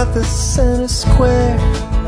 at the center square.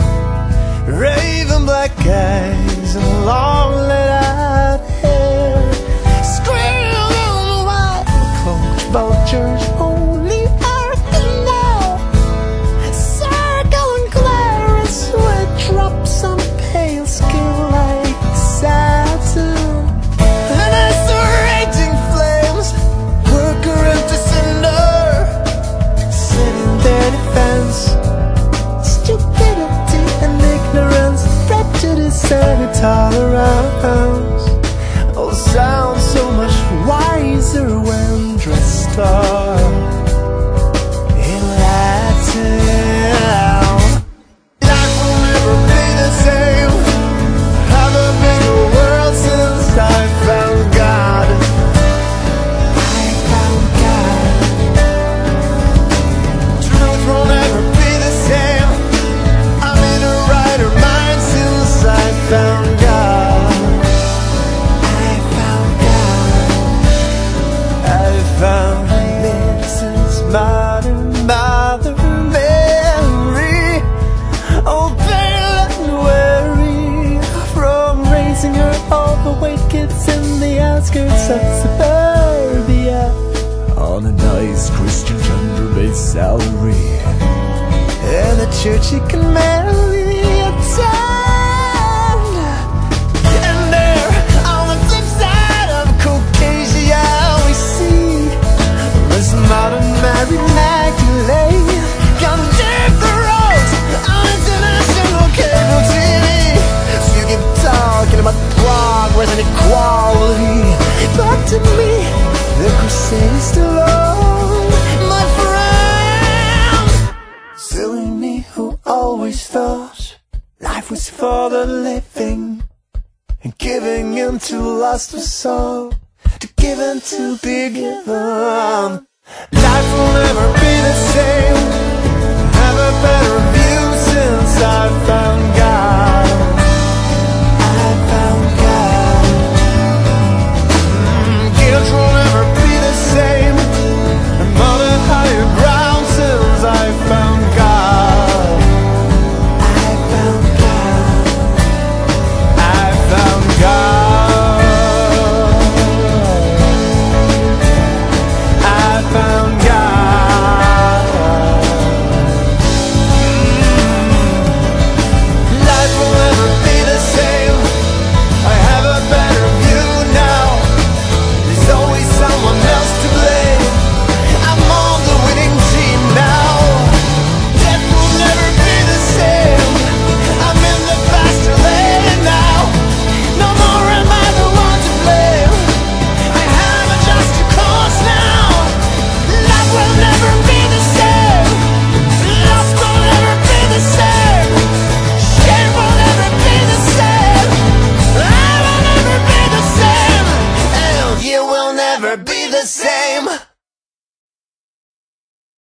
Raven black eyes and long let out hair. Squirrel on the wild cloaked vultures only arcing now. Circle and glare and sweat drops on pale skin like satin. And as the raging flames work around to cinder, setting their defense, stupidity and ignorance, prejudice and intolerance all sound so much wiser when dressed up in Latin. Life will never be the same. Have a bigger world since I found God. I found God. Truth will never be the same. I'm in a righter mind since I found God. I found God. I found Mrs. Modern Mother Mary, oh pale and weary from raising her overweight kids in the outskirts of suburbia on a nice Christian gender-based salary, and a church you can merely attend. And there, on the flip side of Caucasia, we see this modern Mary Magdalene come deep the roads on international cable TV. So you keep talking about progress and equality, but to me, the crusade is still on, my friend. Silly me who always thought life was for the living, and giving into lust was all, to give and to be given. Life will never be the same. Have a better view since I found God. I found God. Guilt will never be the same. I'm on a higher ground since I found God. I found God. I found God. I found God. Life will never be the same. I have a better view now. There's always someone else to blame. I'm on the winning team now. Death will never be the same. I'm in the faster lane now. No more am I the one to blame. I have a just cause now. Life will never be the same. Lust will never be the same. Shame will never be the same. I will never be the same. And you will never be the same.